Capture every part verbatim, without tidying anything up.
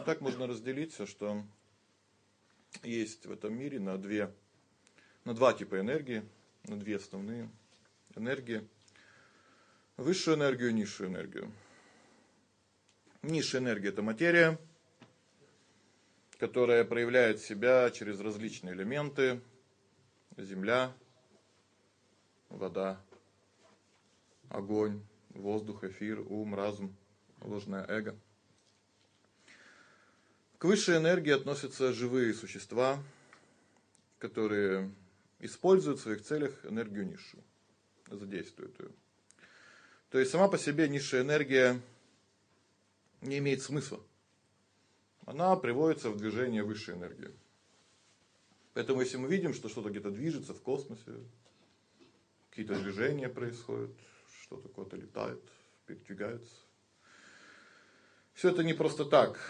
так можно разделиться, что есть в этом мире на две, на два типа энергии, на две основные энергии. Высшую энергию и низшую энергию. Низшая энергия — это материя, которая проявляет себя через различные элементы: земля, вода, огонь, воздух, эфир, ум, разум, ложное эго. К высшей энергии относятся живые существа, которые используют в своих целях энергию низшую, задействуют ее. То есть сама по себе низшая энергия не имеет смысла. Она приводится в движение высшей энергии. Поэтому если мы видим, что что-то где-то движется в космосе, какие-то движения происходят, что-то куда-то летает, передвигается, все это не просто так.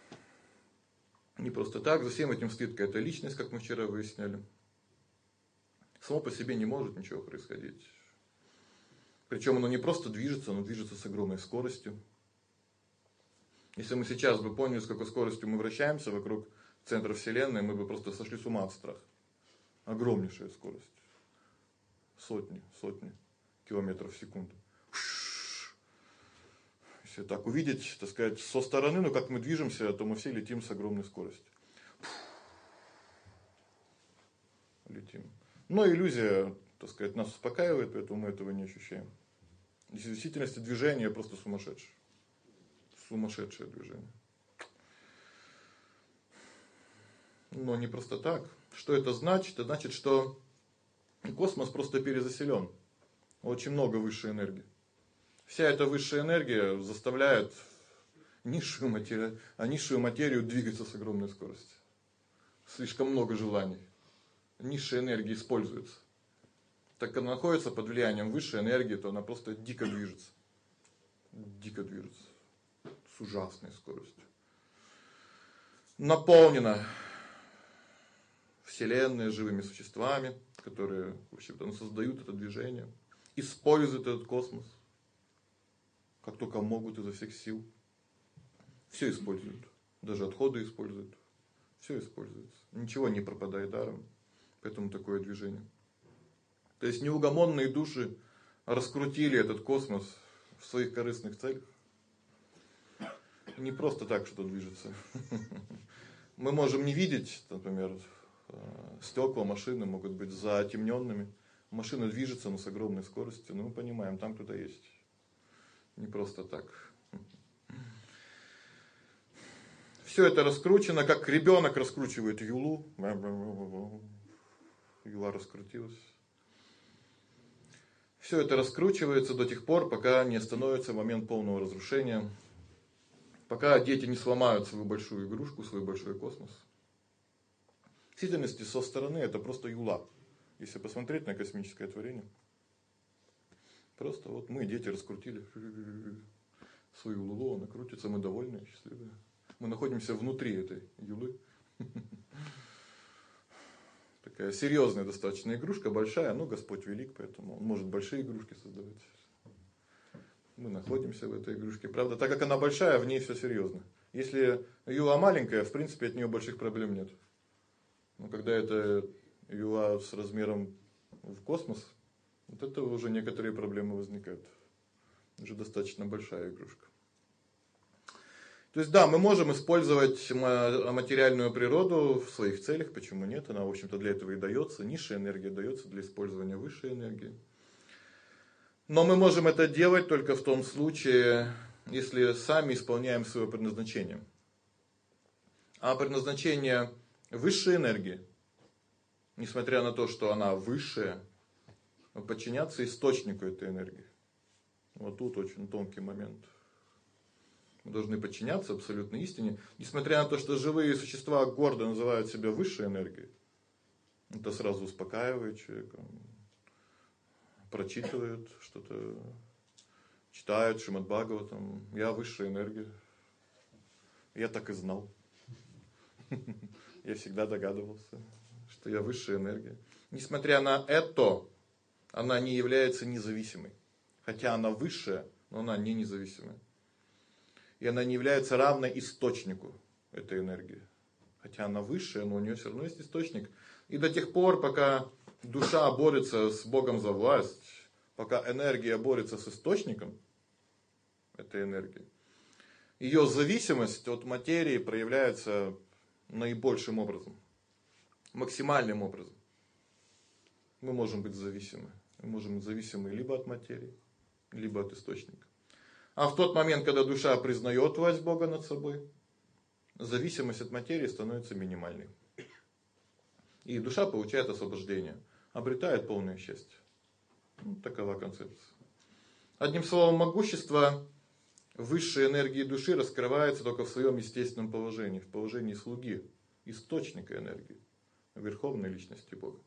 Не просто так, за всем этим стоит какая-то личность, как мы вчера выясняли. Само по себе не может ничего происходить. Причем оно не просто движется, оно движется с огромной скоростью. Если мы сейчас бы поняли, с какой скоростью мы вращаемся вокруг центра Вселенной, мы бы просто сошли с ума от страха. Огромнейшая скорость. Сотни, сотни километров в секунду. Если так увидеть, так сказать, со стороны, ну как мы движемся, то мы все летим с огромной скоростью. Летим. Но иллюзия, так сказать, нас успокаивает, поэтому мы этого не ощущаем. В действительности движение просто сумасшедшее. Сумасшедшее движение. Но не просто так. Что это значит? Это значит, что космос просто перезаселен. Очень много высшей энергии. Вся эта высшая энергия заставляет низшую материю, а низшую материю двигаться с огромной скоростью. Слишком много желаний. Низшая энергия используется. Так как она находится под влиянием высшей энергии, то она просто дико движется. Дико движется. С ужасной скоростью. Наполнена Вселенная живыми существами, которые вообще-то создают это движение, используют этот космос, как только могут, изо всех сил. Все используют. Даже отходы используют. Все используется. Ничего не пропадает даром. Поэтому такое движение. То есть неугомонные души раскрутили этот космос в своих корыстных целях. Не просто так что-то движется. Мы можем не видеть, например, стекла машины могут быть затемненными. Машина движется, но с огромной скоростью. Но мы понимаем, там кто-то есть. Не просто так. Все это раскручено, как ребенок раскручивает юлу. Юла раскрутилась. Все это раскручивается до тех пор, пока не остановится момент полного разрушения. Пока дети не сломают свою большую игрушку, свой большой космос. В действительности, со стороны это просто юла. Если посмотреть на космическое творение. Просто вот мы, дети, раскрутили свою лулу, она крутится, мы довольны, счастливые. Мы находимся внутри этой юлы. Такая серьезная достаточно игрушка, большая, но Господь велик, поэтому Он может большие игрушки создавать. Мы находимся в этой игрушке. Правда, так как она большая, в ней все серьезно. Если юла маленькая, в принципе, от нее больших проблем нет. Но когда это юла с размером в космос, вот это уже некоторые проблемы возникают. Уже достаточно большая игрушка. То есть да, мы можем использовать материальную природу в своих целях, почему нет? Она, в общем-то, для этого и дается. Низшая энергия дается для использования высшей энергии. Но мы можем это делать только в том случае, если сами исполняем свое предназначение. А предназначение высшей энергии, несмотря на то, что она высшая, подчиняться источнику этой энергии. Вот тут очень тонкий момент. Мы должны подчиняться абсолютной истине, несмотря на то, что живые существа гордо называют себя высшей энергией. Это сразу успокаивает человека. Прочитывают что-то, читают Шримад Бхагаватам. Я высшая энергия. Я так и знал. Я всегда догадывался, что я высшая энергия. Несмотря на это, она не является независимой. Хотя она высшая, но она не независимая. И она не является равной источнику. этой энергии. Хотя она высшая, но у нее все равно есть источник. И до тех пор, пока душа борется с Богом за власть, пока энергия борется с источником этой энергии, ее зависимость от материи проявляется наибольшим образом, максимальным образом. Мы можем быть зависимы. Мы можем быть зависимы либо от материи, либо от источника. А в тот момент, когда душа признает власть Бога над собой, зависимость от материи становится минимальной. И душа получает освобождение, обретает полное счастье. Ну, такова концепция. Одним словом, могущество высшей энергии души раскрывается только в своем естественном положении, в положении слуги, источника энергии, верховной личности Бога.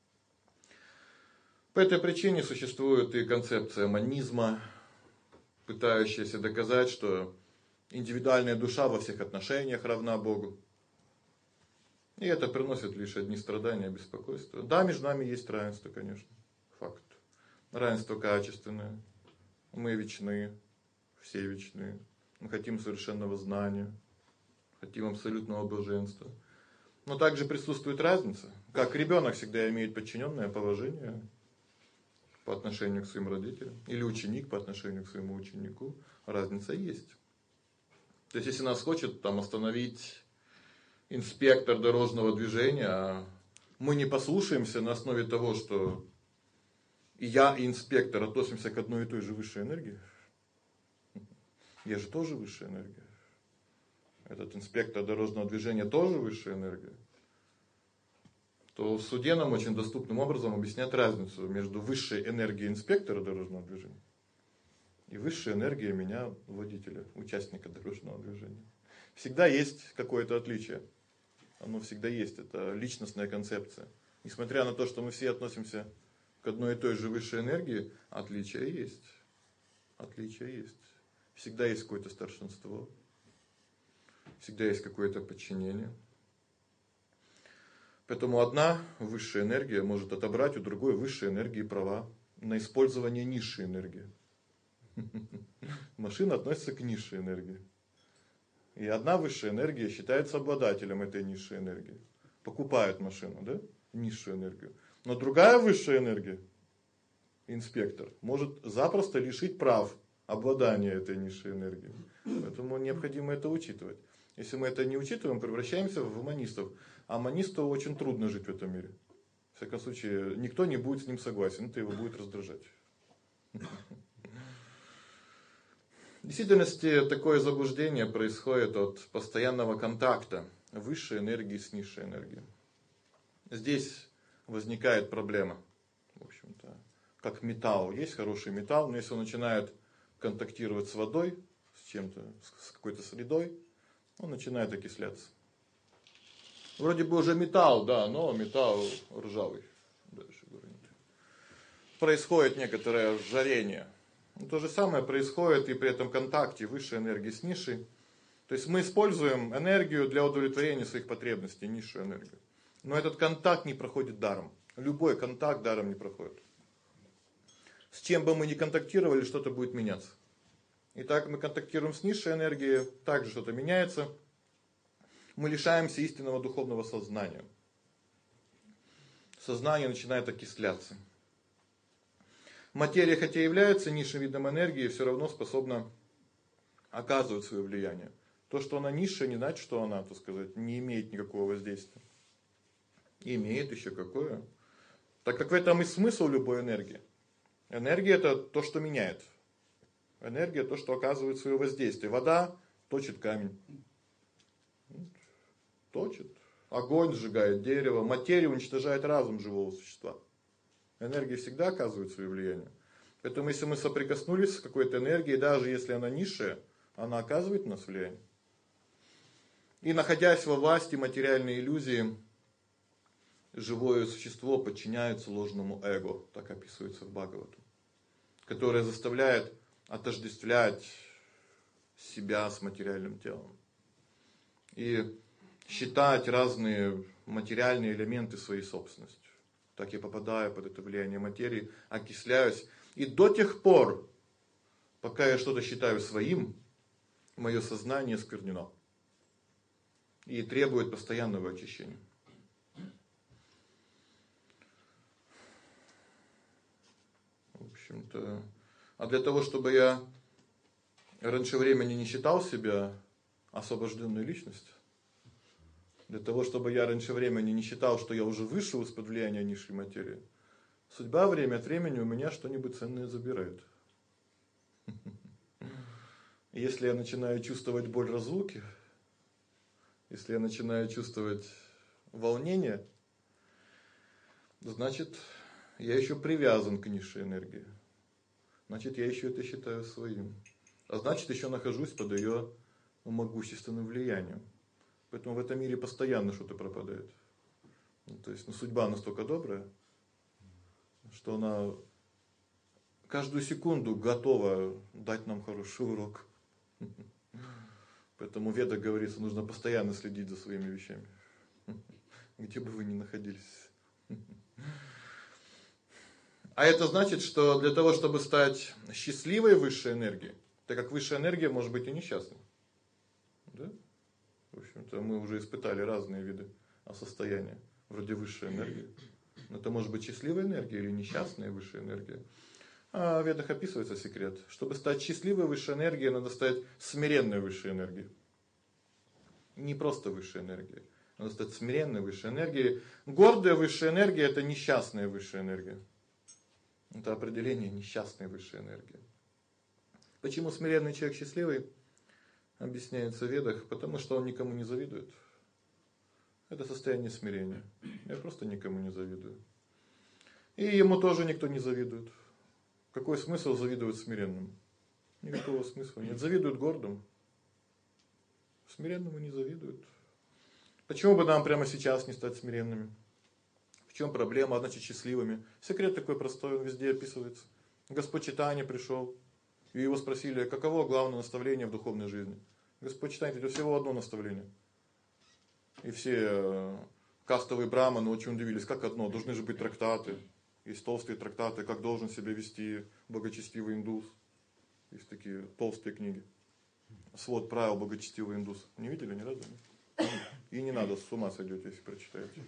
По этой причине существует и концепция монизма, пытающаяся доказать, что индивидуальная душа во всех отношениях равна Богу. И это приносит лишь одни страдания и беспокойство. Да, между нами есть равенство, конечно, факт. Равенство качественное. Мы вечны, все вечны. Мы хотим совершенного знания, хотим абсолютного блаженства. Но также присутствует разница. Как ребенок всегда имеет подчиненное положение по отношению к своим родителям, или ученик по отношению к своему ученику, разница есть. То есть, если нас хочет там остановить инспектор дорожного движения, а мы не послушаемся на основе того, что и я, и инспектор относимся к одной и той же высшей энергии. Я же тоже высшая энергия. Этот инспектор дорожного движения тоже высшая энергия. То в суде нам очень доступным образом объяснят разницу между высшей энергией инспектора дорожного движения и высшей энергией меня, водителя, участника дорожного движения. Всегда есть какое-то отличие. Оно всегда есть. Это личностная концепция. Несмотря на то, что мы все относимся к одной и той же высшей энергии, отличия есть. Отличия есть. Всегда есть какое-то старшинство. Всегда есть какое-то подчинение. Поэтому одна высшая энергия может отобрать у другой высшей энергии права на использование низшей энергии. Машина относится к низшей энергии. И одна высшая энергия считается обладателем этой низшей энергии. Покупает машину, да? Низшую энергию. Но другая высшая энергия, инспектор, может запросто лишить прав обладания этой низшей энергией. Поэтому необходимо это учитывать. Если мы это не учитываем, превращаемся в монистов. А монисту очень трудно жить в этом мире. В всяком случае, никто не будет с ним согласен, это его будет раздражать. В действительности такое заблуждение происходит от постоянного контакта высшей энергии с низшей энергией. Здесь возникает проблема. В общем-то, как металл. Есть хороший металл, но если он начинает контактировать с водой, с чем-то, с какой-то средой, он начинает окисляться. Вроде бы уже металл, да, но металл ржавый. Дальше говорим. Происходит некоторое жарение. То же самое происходит и при этом контакте высшей энергии с низшей. То есть мы используем энергию для удовлетворения своих потребностей, низшую энергию. Но этот контакт не проходит даром. Любой контакт даром не проходит. С чем бы мы ни контактировали, что-то будет меняться. Итак, мы контактируем с низшей энергией, также что-то меняется. Мы лишаемся истинного духовного сознания. Сознание начинает окисляться. Материя, хотя и является низшим видом энергии, все равно способна оказывать свое влияние. То, что она низшая, не значит, что она, так сказать, не имеет никакого воздействия. Имеет еще какое. Так как в этом и смысл любой энергии. Энергия — это то, что меняет. Энергия — то, что оказывает свое воздействие. Вода точит камень. Точит. Огонь сжигает дерево. Материя уничтожает разум живого существа. Энергия всегда оказывает свое влияние. Поэтому если мы соприкоснулись с какой-то энергией, даже если она низшая, она оказывает на нас влияние. И находясь во власти материальной иллюзии, живое существо подчиняется ложному эго, так описывается в Бхагаватам, которое заставляет отождествлять себя с материальным телом. И считать разные материальные элементы своей собственностью. Так я попадаю под это влияние материи, окисляюсь. И до тех пор, пока я что-то считаю своим, мое сознание осквернено. и требует постоянного очищения. В общем-то, а для того, чтобы я раньше времени не считал себя освобожденной личностью, для того, чтобы я раньше времени не считал, что я уже вышел из-под влияния низшей материи, судьба время от времени у меня что-нибудь ценное забирает. Если я начинаю чувствовать боль разлуки, если я начинаю чувствовать волнение, значит, я еще привязан к низшей энергии. Значит, я еще это считаю своим. А значит, еще нахожусь под ее могущественным влиянием. Поэтому в этом мире постоянно что-то пропадает. Ну, то есть, ну, судьба настолько добрая, что она каждую секунду готова дать нам хороший урок. Поэтому в Ведах говорится, нужно постоянно следить за своими вещами, где бы вы ни находились. А это значит, что для того, чтобы стать счастливой высшей энергией, так как высшая энергия может быть и несчастной. Да? В общем-то, мы уже испытали разные виды состояния, вроде высшей энергии. Это может быть счастливая энергия или несчастная высшая энергия. А в Ведах описывается секрет. Чтобы стать счастливой высшей энергией, надо стать смиренной высшей энергией. Не просто высшей энергией. Надо стать смиренной высшей энергией. Гордая высшая энергия – это несчастная высшая энергия. Это определение несчастной высшей энергии. Почему смиренный человек счастливый? Объясняется в Ведах. Потому что он никому не завидует. Это состояние смирения. Я просто никому не завидую. И ему тоже никто не завидует. Какой смысл завидовать смиренным? Никакого смысла нет. Завидуют гордым. Смиренному не завидуют. Почему бы нам прямо сейчас не стать смиренными? В чем проблема? А значит, счастливыми. Секрет такой простой, он везде описывается. Господь Чайтанья пришел, и его спросили, каково главное наставление в духовной жизни. Господь Чайтанья, это всего одно наставление. И все кастовые браманы очень удивились, как одно, должны же быть трактаты. Есть толстые трактаты, как должен себя вести благочестивый индус. Есть такие толстые книги. Свод правил благочестивого индуса. Не видели ни разу? И не надо, с ума сойдете, если прочитаете.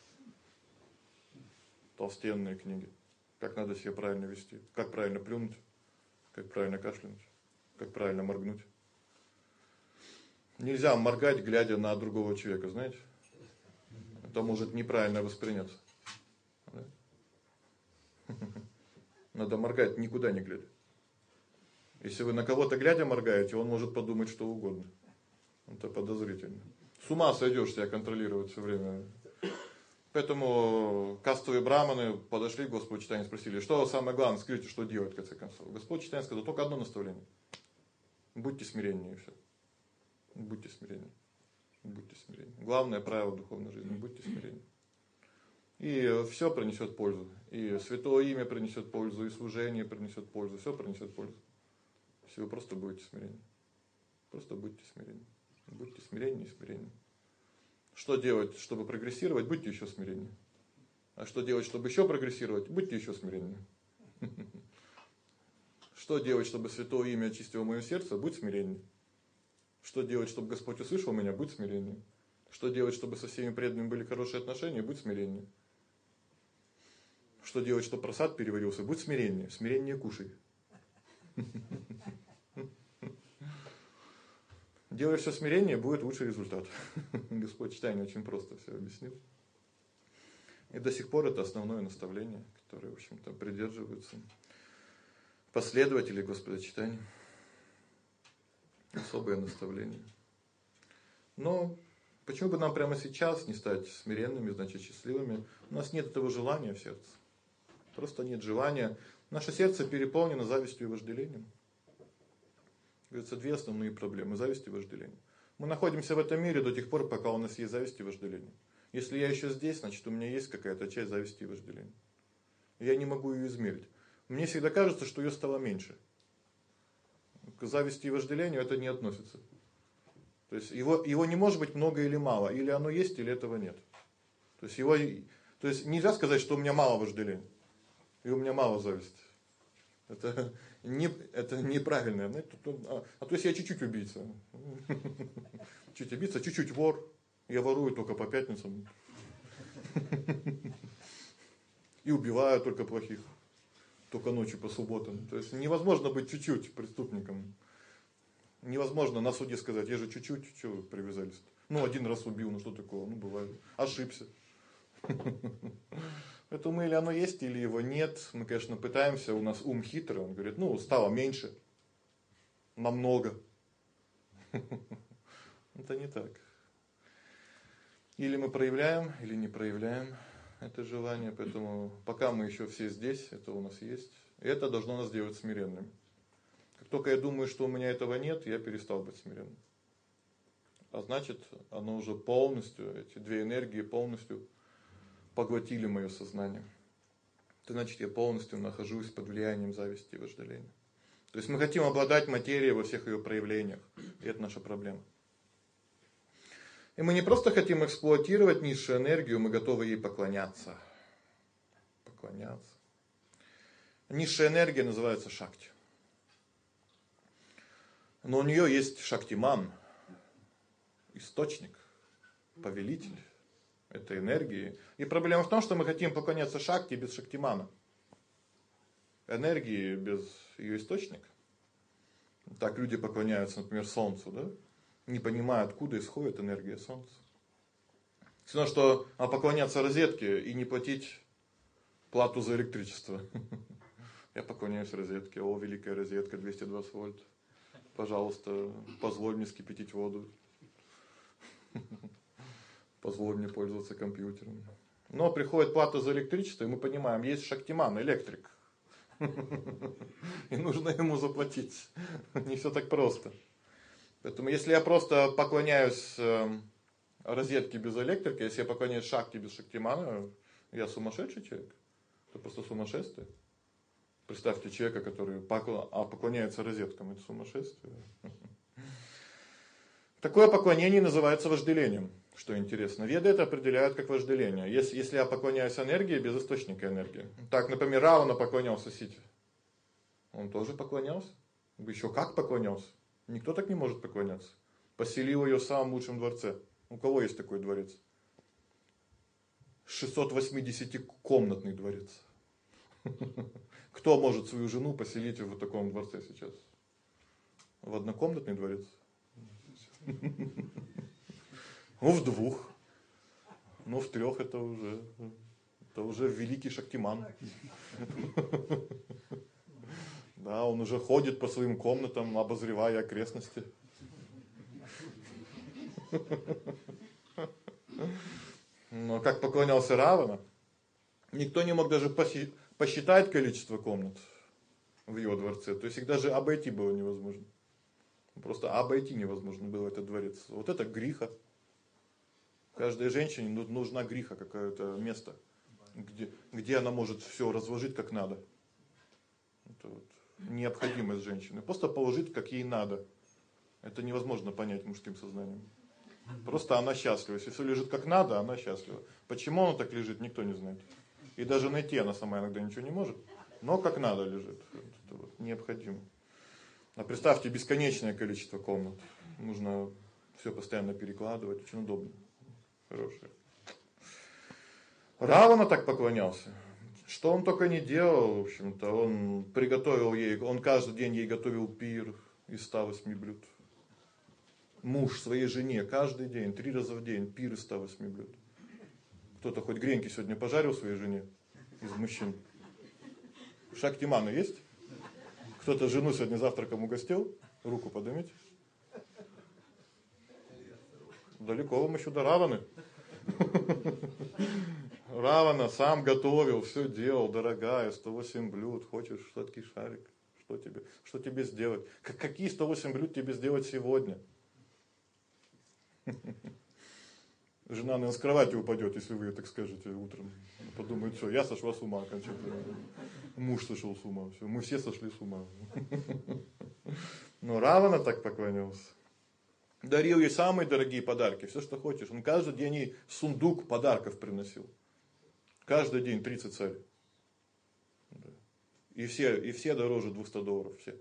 Толстенные книги. Как надо себя правильно вести. Как правильно плюнуть. Как правильно кашлянуть. Как правильно моргнуть. Нельзя моргать, глядя на другого человека, знаете. Это может неправильно восприняться. Надо моргать, никуда не глядя. Если вы на кого-то глядя моргаете, он может подумать что угодно. Это подозрительно. С ума сойдешь себя контролировать все время. Поэтому кастовые браманы подошли к Господу Чайтанье и спросили, что самое главное, скажите, что делать в конце концов. Господь Чайтанья сказал, только одно наставление. Будьте смиреннее и все. Будьте смиреннее. Будьте смиреннее. Главное правило духовной жизни, будьте смиреннее. И все принесет пользу. И святое имя принесет пользу, и служение принесет пользу, все принесет пользу. Если вы просто будете смиреннее. Просто будьте смиреннее. Будьте смиреннее и смиреннее. Что делать, чтобы прогрессировать? Будьте еще смиреннее. А что делать, чтобы еще прогрессировать? Будьте еще смиреннее. Что делать, чтобы святое имя очистило мое сердце? Будь смиреннее. Что делать, чтобы Господь услышал меня? Будь смиреннее. Что делать, чтобы со всеми преданными были хорошие отношения? Будь смиреннее. Что делать, чтобы просад переварился? Будь смиреннее. Смиреннее кушай. Делай все смирение, будет лучший результат. Господь Чайтанья очень просто все объяснил. И до сих пор это основное наставление, которое, в общем-то, придерживаются последователи Господа Чайтаньи. Особое наставление. Но почему бы нам прямо сейчас не стать смиренными, значит счастливыми? У нас нет этого желания в сердце. Просто нет желания. Наше сердце переполнено завистью и вожделением. Говорится, две основные проблемы: зависть и вожделение. Мы находимся в этом мире до тех пор, пока у нас есть зависть и вожделение. Если я еще здесь, значит у меня есть какая-то часть зависти и вожделения. Я не могу ее измерить. Мне всегда кажется, что ее стало меньше. К зависти и вожделению это не относится. То есть его, его не может быть много или мало. Или оно есть, или этого нет. То есть, его, то есть нельзя сказать, что у меня мало вожделения. И у меня мало зависти. Это, не, это неправильно. А, а то есть я чуть-чуть убийца. Чуть убийца, чуть-чуть вор. Я ворую только по пятницам. И убиваю только плохих. Только ночью по субботам. То есть невозможно быть чуть-чуть преступником. Невозможно на суде сказать: "Я же чуть-чуть, что вы привязались-то? Ну, один раз убил, ну что такого? Ну, бывает. Ошибся". Поэтому или оно есть, или его нет. Мы, конечно, пытаемся, у нас ум хитрый, он говорит: "Ну, стало меньше. Намного". Это не так. Или мы проявляем, или не проявляем это желание. Поэтому пока мы еще все здесь, это у нас есть. И это должно нас делать смиренными. Как только я думаю, что у меня этого нет, я перестал быть смиренным. А значит, оно уже полностью, эти две энергии полностью поглотили моё сознание. Это значит, я полностью нахожусь под влиянием зависти и вожделения. То есть мы хотим обладать материей во всех её проявлениях, и это наша проблема. И мы не просто хотим эксплуатировать низшую энергию, мы готовы ей поклоняться. Поклоняться. Низшая энергия называется шакти. Но у неё есть шактиман, источник, повелитель этой энергии. И проблема в том, что мы хотим поклоняться шакти без шактимана. Энергии без её источника. Так люди поклоняются, например, солнцу, да? Не понимая, откуда исходит энергия солнца. Всё равно что а поклоняться розетке и не платить плату за электричество. Я поклоняюсь розетке. О, великая розетка, двести двадцать вольт. Пожалуйста, позволь мне вскипятить воду. Позволь мне пользоваться компьютером. Но приходит плата за электричество, и мы понимаем, есть шактиман, электрик. И нужно ему заплатить. Не всё так просто. Поэтому если я просто поклоняюсь розетке без электрики, если я поклоняюсь шакти без шактимана, я сумасшедший человек. Это просто сумасшествие. Представьте человека, который поклоняется розеткам, это сумасшествие. Такое поклонение называется вожделением, что интересно. Веды это определяют как вожделение. Если если я поклоняюсь энергии без источника энергии. Так, например, Равана поклонялся Сите. Он тоже поклонялся. Ещё как поклонялся. Никто так не может поклоняться. Поселил её в самом лучшем дворце. У кого есть такой дворец? шестьсот восьмидесятикомнатный дворец. Кто может свою жену поселить в вот таком дворце сейчас? В однокомнатный дворец? Ну, в двух. Ну, в трёх это уже это уже великий шактиман. Да, он уже ходит по своим комнатам, обозревая окрестности. Но как поклонялся Равана, никто не мог даже посчитать количество комнат в его дворце. То есть их даже обойти было невозможно. Просто обойти невозможно было этот дворец. Вот это гриха. Каждой женщине нужна гриха, какое-то место, где где она может всё разложить как надо. Это вот необходимость женщины. Просто положить как ей надо. Это невозможно понять мужским сознанием. Просто она счастлива. Если всё лежит как надо, она счастлива. Почему оно так лежит, никто не знает. И даже найти она сама иногда ничего не может, но как надо лежит. Это вот необходимо. А представьте бесконечное количество комнат. Нужно всё постоянно перекладывать, очень удобно. Хорошее. Равана так поклонялся. Что он только не делал, в общем-то, он приготовил ей, он каждый день ей готовил пир из ста восьми блюд. Муж своей жене каждый день, три раза в день пир из ста восьми блюд. Кто-то хоть гренки сегодня пожарил своей жене из мужчин? Шактиманы есть? Кто-то жену сегодня завтраком угостил? Руку поднимите. Далеко вам еще до Раваны. Равана сам готовил, всё делал, дорогая, сто восемь блюд, хочешь сладкий шарик? Что тебе? Что тебе сделать? Как какие сто восемь блюд тебе сделать сегодня? Жена, наверное, с кровати упадёт, если вы так скажете утром. Подумает: "Всё, я сошла с ума окончательно. Муж сошёл с ума, всё, мы все сошли с ума". Но Равана так поклонялся. Дарил ей самые дорогие подарки, всё, что хочешь. Он каждый день ей сундук подарков приносил. Каждый день тридцать царь. Да. И все, и все дороже двухсот долларов, все.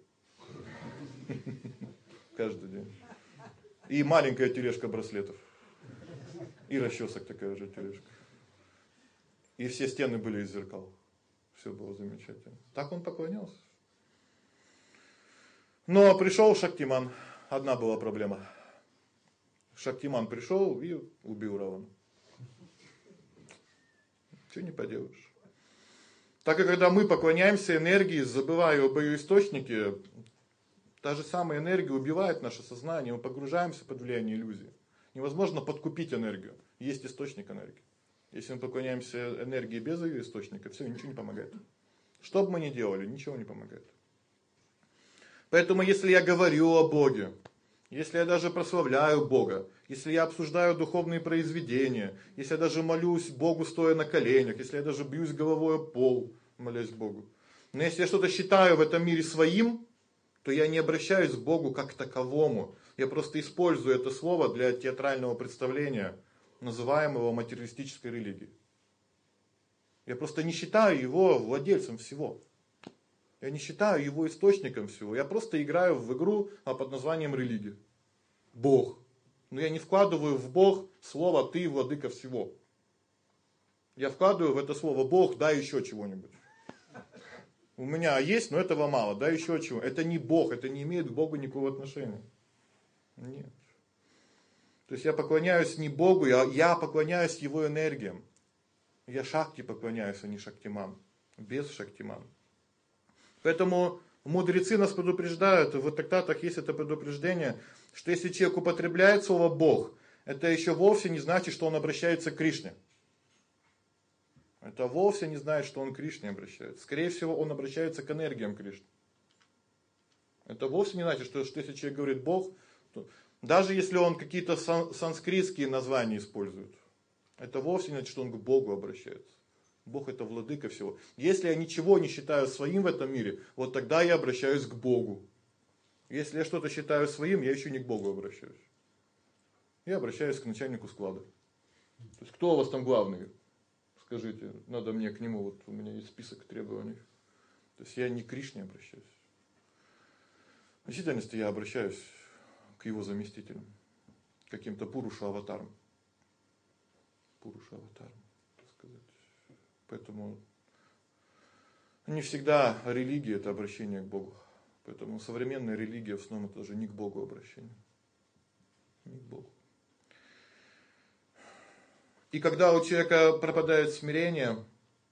Каждый день. И маленькая тележка браслетов. И расчесок такая же тележка. И все стены были из зеркал. Все было замечательно. Так он поклонялся. Но пришел Шактиман. Одна была проблема. Шактиман пришел и убил Равану. Чего не поделаешь. Так как когда мы поклоняемся энергии, забывая об ее источнике, та же самая энергия убивает наше сознание, мы погружаемся под влияние иллюзии. Невозможно подкупить энергию. Есть источник энергии. Если мы поклоняемся энергии без ее источника, все, ничего не помогает. Что бы мы ни делали, ничего не помогает. Поэтому если я говорю о Боге, если я даже прославляю Бога, если я обсуждаю духовные произведения, если я даже молюсь Богу стоя на коленях, если я даже бьюсь головой о пол, молясь Богу. Но если я что-то считаю в этом мире своим, то я не обращаюсь к Богу как к таковому. Я просто использую это слово для театрального представления, называемого материалистической религией. Я просто не считаю его владельцем всего. Я не считаю его источником всего. Я просто играю в игру под названием религия. Бог. Но я не вкладываю в Бог слово «ты владыка всего». Я вкладываю в это слово «Бог», дай еще чего-нибудь. У меня есть, но этого мало, дай еще чего. Это не Бог, это не имеет к Богу никакого отношения. Нет. То есть я поклоняюсь не Богу, я, я поклоняюсь Его энергиям. Я Шакти поклоняюсь, а не Шактиман. Без Шактиман. Поэтому мудрецы нас предупреждают, в трактатах есть это предупреждение, что если человек употребляет слово Бог, это еще вовсе не значит, что он обращается к Кришне. Это вовсе не значит, что он к Кришне обращается. Скорее всего, он обращается к энергиям Кришны. Это вовсе не значит, что, что если человек говорит Бог, то, даже если он какие-то сан, санскритские названия использует, это вовсе не значит, что он к Богу обращается. Бог это владыка всего. Если я ничего не считаю своим в этом мире, вот тогда я обращаюсь к Богу. Если я что-то считаю своим, я еще не к Богу обращаюсь. Я обращаюсь к начальнику склада. То есть кто у вас там главный? Скажите, надо мне к нему, вот у меня есть список требований. То есть я не к Кришне обращаюсь. В действительности я обращаюсь к его заместителям, каким-то Пуруша-аватарам. Пуруша-аватарам, так сказать. Поэтому не всегда религия это обращение к Богу. Поэтому современная религия в основном это даже не к Богу обращение. Не к Богу. И когда у человека пропадает смирение,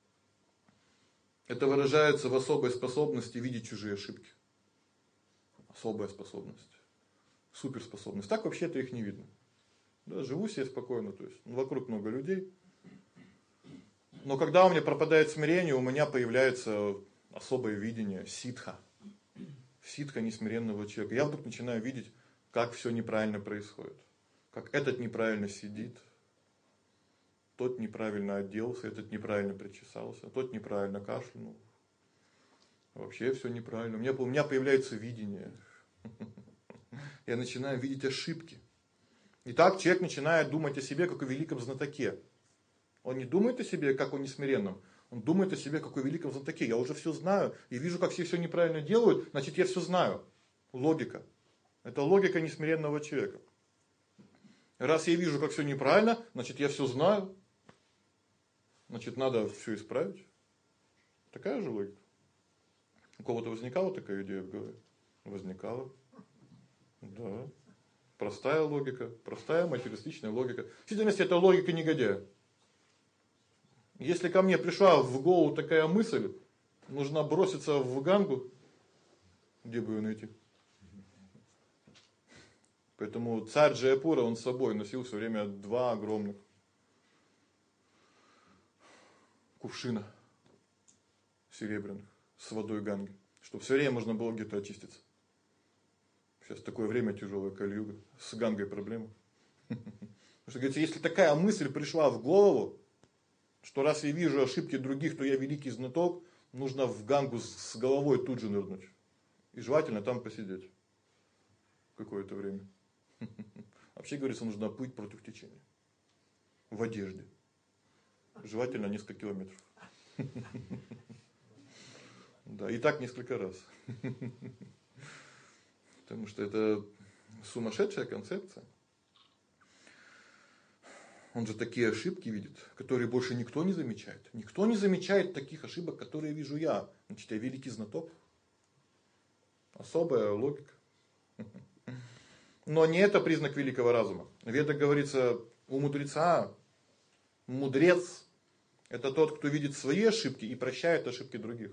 это выражается в особой способности видеть чужие ошибки. Особая способность. Суперспособность. Так вообще-то их не видно. Да, живу себе спокойно, то есть ну, вокруг много людей. Но когда у меня пропадает смирение, у меня появляется особое видение ситха. Ситха несмиренного человека. Я вдруг начинаю видеть, как все неправильно происходит. Как этот неправильно сидит, тот неправильно оделся, этот неправильно причесался, тот неправильно кашлянул. Вообще все неправильно. У меня, у меня появляется видение. Я начинаю видеть ошибки. И так человек начинает думать о себе как о великом знатоке. Он не думает о себе как о несмиренном. Он думает о себе как о великом знатоке. Я уже все знаю и вижу, как все все неправильно делают, значит я все знаю. Логика. Это логика несмиренного человека. Раз я вижу, как все неправильно, значит я все знаю. Значит надо все исправить. Такая же логика. У кого-то возникала такая идея в голове? Возникала. Да. Простая логика, простая материалистичная логика. В действительности это логика негодяя. Если ко мне пришла в голову такая мысль, нужно броситься в Гангу, где бы ее найти. Поэтому царь Джайапура, он с собой носил все время два огромных кувшина серебряных с водой Ганги, чтобы все время можно было где-то очиститься. Сейчас такое время тяжелое, Кали-юга, с Гангой проблема. Потому что, говорится, если такая мысль пришла в голову, что раз я вижу ошибки других, то я великий знаток, нужно в Гангу с головой тут же нырнуть. И желательно там посидеть какое-то время. Вообще, говорится, нужно плыть против течения. В одежде. Желательно несколько километров. Да, и так несколько раз. Потому что это сумасшедшая концепция. Он же такие ошибки видит, которые больше никто не замечает. Никто не замечает таких ошибок, которые вижу я. Значит, я великий знаток. Особая логика. Но не это признак великого разума. В Ведах говорится, у мудреца, мудрец — это тот, кто видит свои ошибки и прощает ошибки других.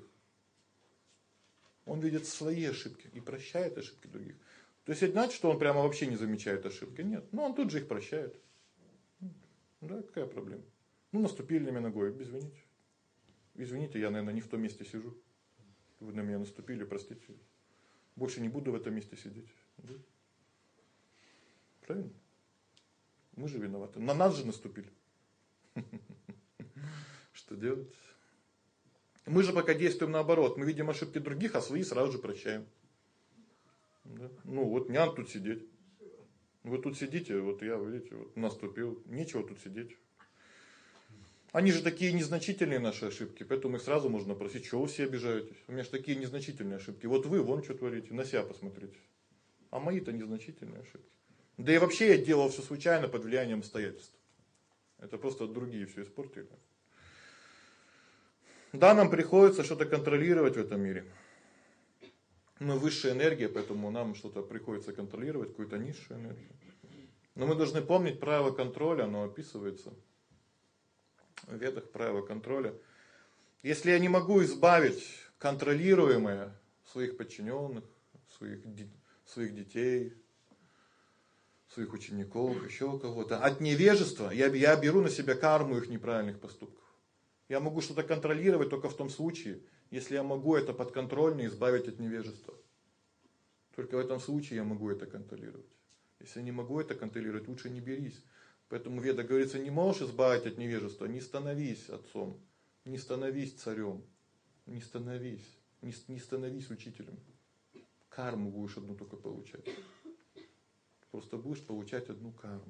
Он видит свои ошибки и прощает ошибки других. То есть это значит, что он прямо вообще не замечает ошибки? Нет. Но он тут же их прощает. Да, какая проблема? Ну, наступили на меня ногой, извините. Извините, я, наверное, не в том месте сижу. Вы на меня наступили, простите. Больше не буду в этом месте сидеть. Да? Правильно? Мы же виноваты. На нас же наступили. Что делать? Мы же пока действуем наоборот. Мы видим ошибки других, а свои сразу же прощаем. Да? Ну, вот не надо тут сидеть. Вы тут сидите, вот я, видите, вот наступил. Нечего тут сидеть. Они же такие незначительные, наши ошибки, поэтому их сразу можно просить, что вы все обижаетесь? У меня же такие незначительные ошибки. Вот вы вон что творите, на себя посмотрите. А мои-то незначительные ошибки. Да и вообще я делал все случайно под влиянием обстоятельств. Это просто другие все испортили. Да, нам приходится что-то контролировать в этом мире. Мы высшая энергия, поэтому нам что-то приходится контролировать, какую-то низшую энергию. Но мы должны помнить правило контроля, оно описывается в Ведах, правило контроля. Если я не могу избавить контролируемое своих подчиненных, своих, своих детей, своих учеников, еще кого-то, от невежества, я, я беру на себя карму их неправильных поступков. Я могу что-то контролировать только в том случае, если я могу это подконтрольно избавить от невежества. Только в этом случае я могу это контролировать. Если я не могу это контролировать, лучше не берись. Поэтому в Ведах говорится, не можешь избавить от невежества, не становись отцом, не становись царем, не становись, не, не становись учителем. Карму будешь одну только получать. Просто будешь получать одну карму.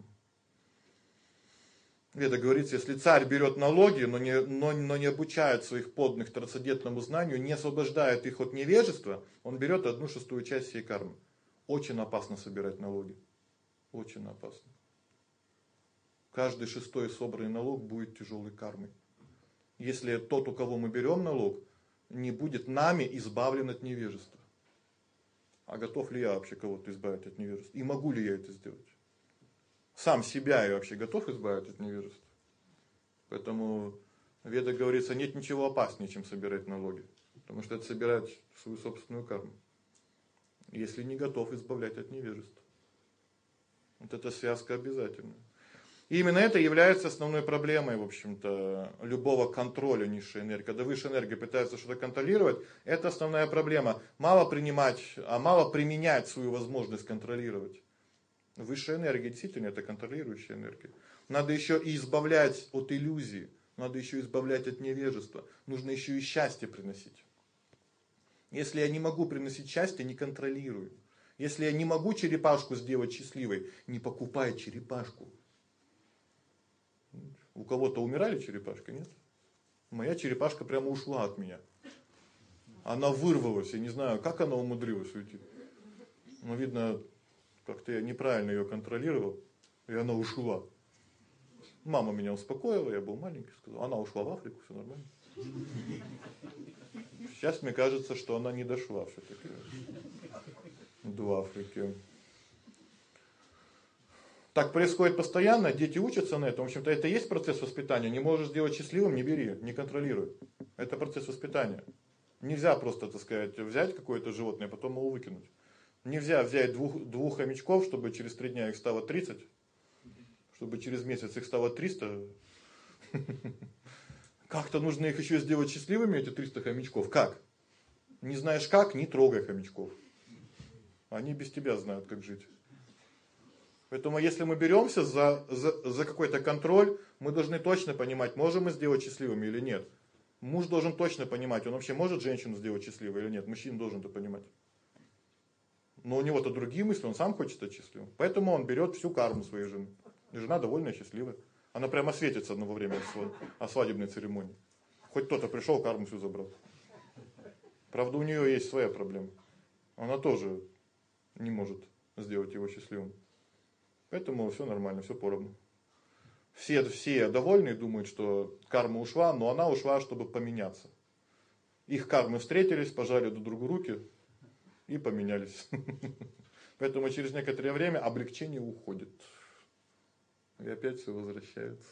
В Ведах говорится, если царь берет налоги, но не, но, но не обучает своих подданных трансцендентному знанию, не освобождает их от невежества, он берет одну шестую часть всей кармы. Очень опасно собирать налоги. Очень опасно. Каждый шестой собранный налог будет тяжелой кармой. Если тот, у кого мы берем налог, не будет нами избавлен от невежества. А готов ли я вообще кого-то избавить от невежества? И могу ли я это сделать? Сам себя я вообще готов избавить от невежества? Поэтому в Ведах говорится, нет ничего опаснее, чем собирать налоги. Потому что это собирать свою собственную карму. Если не готов избавлять от невежества. Вот эта связка обязательна. И именно это является основной проблемой, в общем-то, любого контроля низшей энергии. Когда высшая энергия пытается что-то контролировать, это основная проблема. Мало принимать, а мало применять свою возможность контролировать. Высшая энергия действительно это контролирующая энергия. Надо еще и избавлять от иллюзий, надо еще избавлять от невежества. Нужно еще и счастье приносить. Если я не могу приносить счастье, не контролирую. Если я не могу черепашку сделать счастливой, не покупай черепашку. У кого-то умирали черепашки, нет? Моя черепашка прямо ушла от меня. Она вырвалась, я не знаю, как она умудрилась уйти. Но видно, как-то я неправильно ее контролировал, и она ушла. Мама меня успокоила, я был маленький, сказал, она ушла в Африку, все нормально. Сейчас мне кажется, что она не дошла все-таки до Африки. Так происходит постоянно, дети учатся на этом. В общем-то, это и есть процесс воспитания. Не можешь сделать счастливым, не бери, не контролируй. Это процесс воспитания. Нельзя просто, так сказать, взять какое-то животное, а потом его выкинуть. Нельзя взять двух, двух хомячков, чтобы через три дня их стало тридцать, чтобы через месяц их стало триста. Как-то нужно их еще сделать счастливыми, эти триста хомячков. Как? Не знаешь как, не трогай хомячков. Они без тебя знают, как жить. Поэтому если мы беремся за, за, за какой-то контроль, мы должны точно понимать, можем мы сделать счастливыми или нет. Муж должен точно понимать, он вообще может женщину сделать счастливой или нет. Мужчина должен это понимать. Но у него-то другие мысли, он сам хочет стать счастливым. Поэтому он берет всю карму своей жены. И жена довольно счастливая. Она прямо светится одно время о свадебной церемонии. Хоть кто-то пришел, карму всю забрал. Правда, у нее есть своя проблема. Она тоже не может сделать его счастливым. Поэтому все нормально, все поровну. Все, все довольны, думают, что карма ушла, но она ушла, чтобы поменяться. Их кармы встретились, пожали друг другу руки и поменялись. Поэтому через некоторое время облегчение уходит. И опять все возвращается.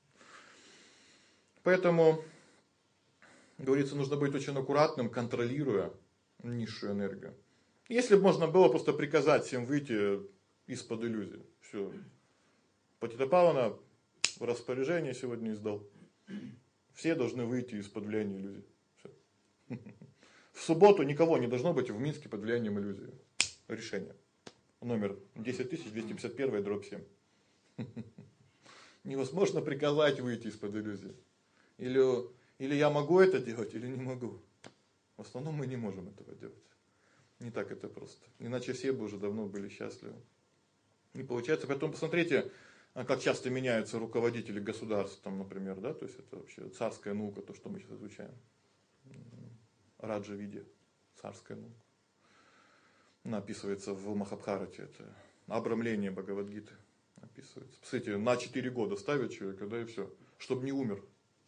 Поэтому, говорится, нужно быть очень аккуратным, контролируя низшую энергию. Если бы можно было просто приказать всем выйти из-под иллюзии. Все. Патитапавана в распоряжение сегодня издал. Все должны выйти из-под влияния иллюзии. Все. В субботу никого не должно быть в Минске под влиянием иллюзии. Решение. Номер десять тысяч двести пятьдесят один дробь семь. Невозможно приказать выйти из-под иллюзии. Или, или я могу это делать, или не могу. В основном мы не можем этого делать. Не так это просто. Иначе все бы уже давно были счастливы. Не получается. Поэтому посмотрите, как часто меняются руководители государств, там, например, да, то есть это вообще царская наука, то, что мы сейчас изучаем. Раджа-видья, царская наука. Она описывается в Махабхарате, это обрамление Бхагавад-гиты описывается. Посмотрите, на четыре года ставят человека, да, и все, чтобы не умер.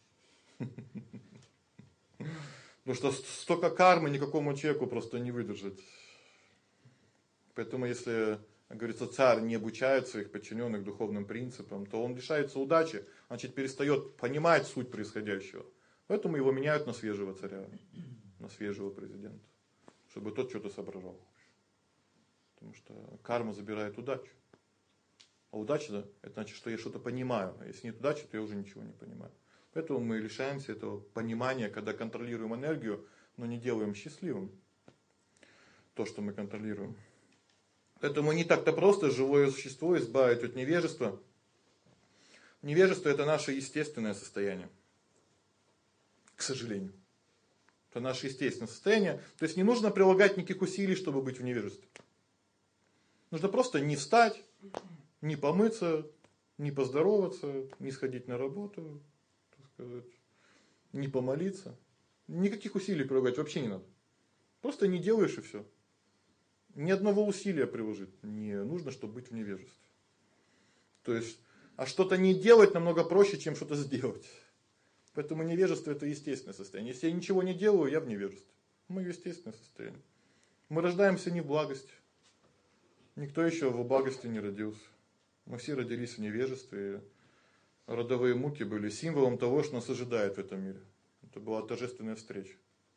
Потому что столько кармы никакому человеку просто не выдержать. Поэтому если, как говорится, царь не обучает своих подчиненных духовным принципам, то он лишается удачи, значит, перестает понимать суть происходящего. Поэтому его меняют на свежего царя, на свежего президента, чтобы тот что-то соображал. Потому что карма забирает удачу. А удача, да, это значит, что я что-то понимаю. А если нет удачи, то я уже ничего не понимаю. Поэтому мы лишаемся этого понимания, когда контролируем энергию, но не делаем счастливым то, что мы контролируем. Поэтому не так-то просто живое существо избавить от невежества. Невежество — это наше естественное состояние. К сожалению. Это наше естественное состояние. То есть не нужно прилагать никаких усилий, чтобы быть в невежестве. Нужно просто не встать, не помыться, не поздороваться, не сходить на работу, так сказать, не помолиться. Никаких усилий прилагать вообще не надо. Просто не делаешь и все. Ни одного усилия приложить не нужно, чтобы быть в невежестве. То есть, а что-то не делать намного проще, чем что-то сделать. Поэтому невежество — это естественное состояние. Если я ничего не делаю, я в невежестве. Мы естественное состояние. Мы рождаемся не в благости. Никто еще в благости не родился. Мы все родились в невежестве. Родовые муки были символом того, что нас ожидает в этом мире. Это была торжественная встреча.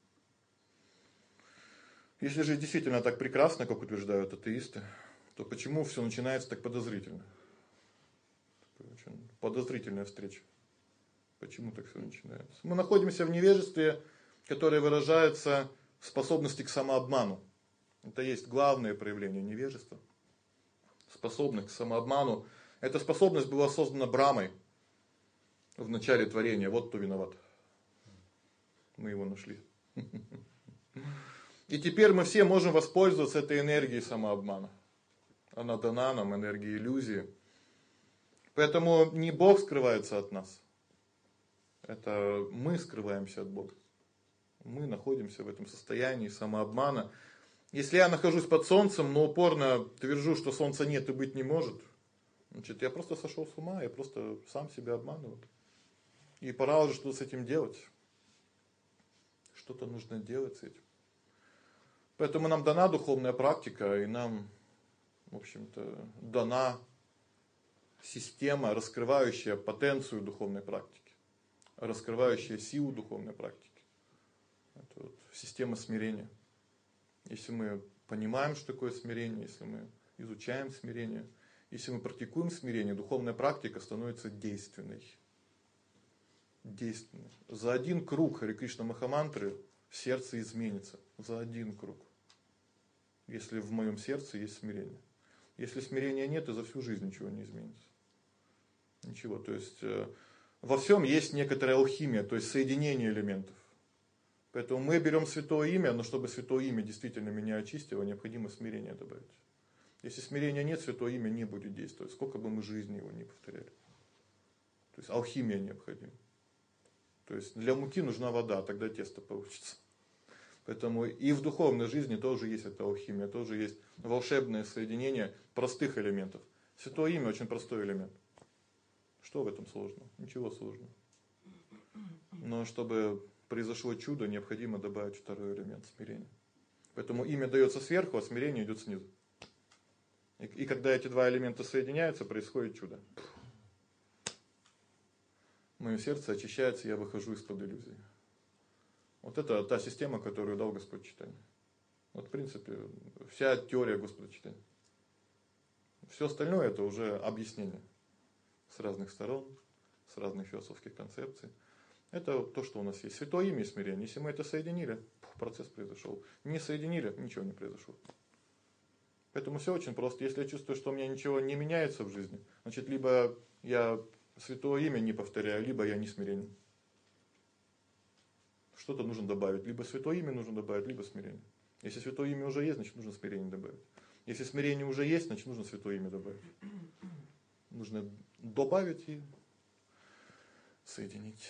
Если же действительно так прекрасно, как утверждают атеисты, то почему все начинается так подозрительно? Очень подозрительная встреча. Почему так все начинается? Мы находимся в невежестве, которое выражается в способности к самообману. Это есть главное проявление невежества. Способность к самообману. Эта способность была создана Брамой в начале творения. Вот кто виноват. Мы его нашли. И теперь мы все можем воспользоваться этой энергией самообмана. Она дана нам, энергия иллюзии. Поэтому не Бог скрывается от нас. Это мы скрываемся от Бога. Мы находимся в этом состоянии самообмана. Если я нахожусь под солнцем, но упорно твержу, что солнца нет и быть не может, значит, я просто сошел с ума, я просто сам себя обманываю. И пора уже что-то с этим делать. Что-то нужно делать с этим. Поэтому нам дана духовная практика, и нам, в общем-то, дана система, раскрывающая потенцию духовной практики, раскрывающая силу духовной практики. Это вот система смирения. Если мы понимаем, что такое смирение, если мы изучаем смирение, если мы практикуем смирение, духовная практика становится действенной. Действенной. За один круг Харе Кришна Махамантры сердце изменится. За один круг. Если в моем сердце есть смирение. Если смирения нет, то за всю жизнь ничего не изменится. Ничего. То есть во всем есть некоторая алхимия, то есть соединение элементов. Поэтому мы берем святое имя, но чтобы святое имя действительно меня очистило, необходимо смирение добавить. Если смирения нет, святое имя не будет действовать, сколько бы мы жизни его не повторяли. То есть алхимия необходима. То есть для муки нужна вода, тогда тесто получится. Поэтому и в духовной жизни тоже есть эта алхимия, тоже есть волшебное соединение простых элементов. Святое имя очень простой элемент. Что в этом сложного? Ничего сложного. Но чтобы произошло чудо, необходимо добавить второй элемент смирения. Поэтому имя дается сверху, а смирение идет снизу. И, и когда эти два элемента соединяются, происходит чудо. Мое сердце очищается, я выхожу из-под иллюзий. Вот это та система, которую дал Господь читания. Вот в принципе вся теория Господа читания. Все остальное это уже объяснение с разных сторон, с разных философских концепций. Это то, что у нас есть. Святое имя и смирение. Если мы это соединили, процесс произошел. Не соединили, ничего не произошло. Поэтому все очень просто. Если я чувствую, что у меня ничего не меняется в жизни, значит, либо я святое имя не повторяю, либо я не смиренен. Что-то нужно добавить. Либо святое имя нужно добавить, либо смирение. Если святое имя уже есть, значит, нужно смирение добавить. Если смирение уже есть, значит, нужно святое имя добавить. Нужно добавить и соединить.